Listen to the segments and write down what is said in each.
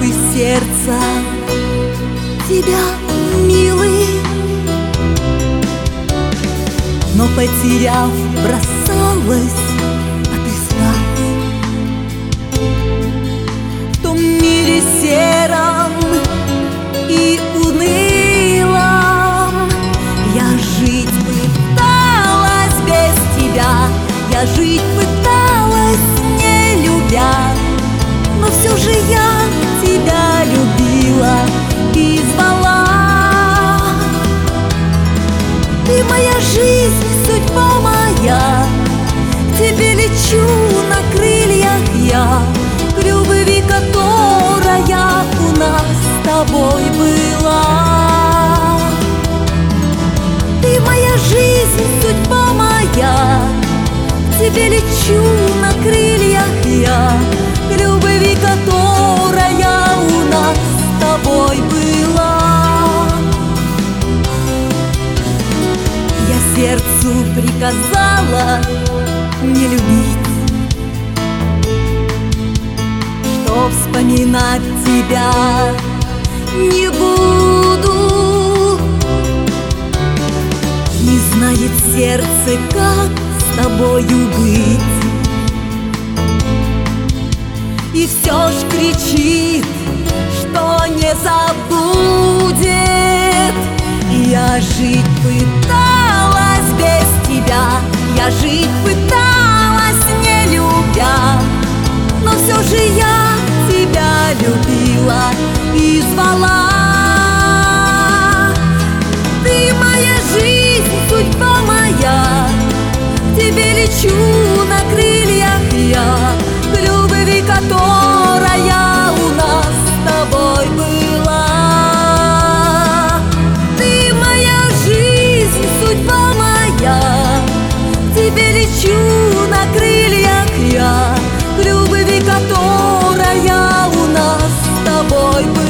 из сердца тебя, милый, но потеряв, бросалась отыскать в том мире сером и унылом. Я жить пыталась без тебя, я жить пыталась не любя, но все же я тебя любила и звала. Ты моя жизнь, судьба моя, к тебе лечу на крыльях я, к любви, которая у нас с тобой была. Ты моя жизнь, судьба моя, к тебе лечу на крыльях я, к любви, которая у нас с тобой была. Я сердцу приказала не любить, что вспоминать тебя не буду. Не знает сердце, как с тобою быть, и все ж кричит, что не забудет. Я жить пыталась без тебя, я жить пыталась не любя, но все же я тебя любила и звала. Ты моя жизнь, судьба моя, к тебе лечу на крыльях я, к любви, которая у нас с тобой была. Ты моя жизнь, судьба моя, к тебе лечу на крыльях я, к любви, которая у нас с тобой была.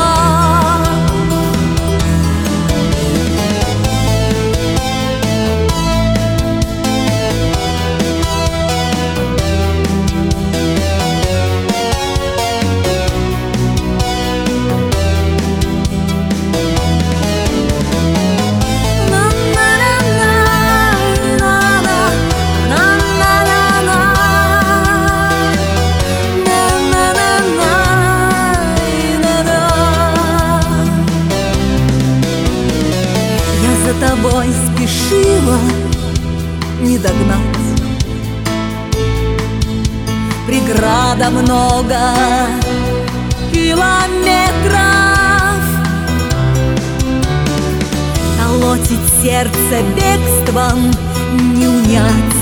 За тобой спешила не догнать, преграда много километров, колотить сердце бегством не унять.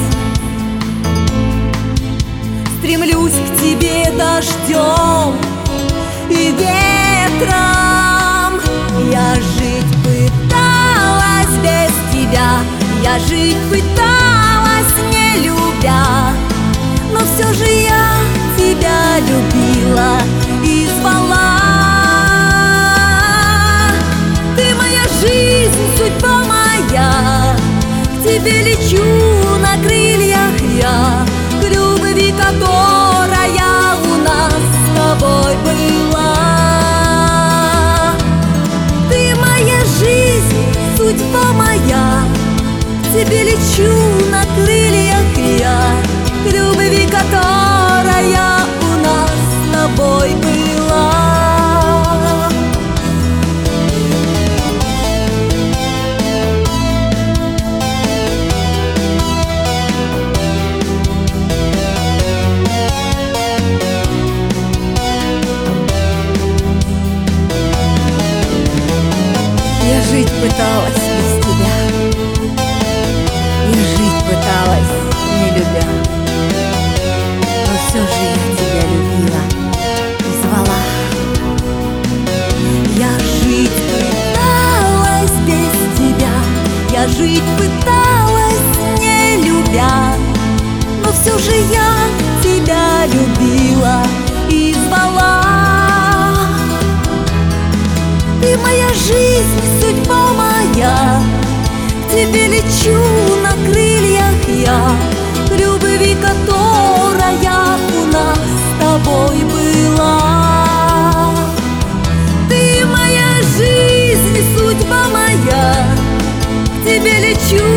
Стремлюсь к тебе дождем и ветром. Я жить пыталась без тебя, я жить пыталась не любя, но все же я тебя любила и звала. Ты моя жизнь, судьба моя, к тебе лечу на крыльях я, к любви, которая у нас с тобой была. Ты моя жизнь, судьба моя, к тебе лечу на крыльях я, к любви, которая у нас с тобой была. лечу